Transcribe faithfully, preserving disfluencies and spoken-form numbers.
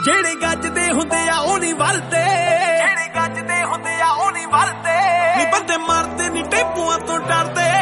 ਜਿਹੜੇ ਗੱਜਦੇ ਹੁੰਦੇ ਆ ਉਹ ਨਹੀਂ ਵਰਦੇ, ਜਿਹੜੇ ਗੱਜਦੇ ਹੁੰਦੇ ਆ ਉਹ ਨਹੀਂ ਵਰਦੇ ਨੀ ਬੰਦੇ ਮਰਦੇ ਨੀ ਟੇਪੂਆਂ ਤੋਂ ਡਰਦੇ।